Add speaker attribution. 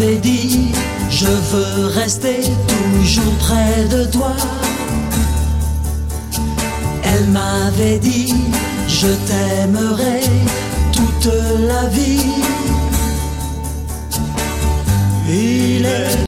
Speaker 1: m'avait dit, je veux rester toujours près de toi. Elle m'avait dit, je t'aimerai toute la vie. Il est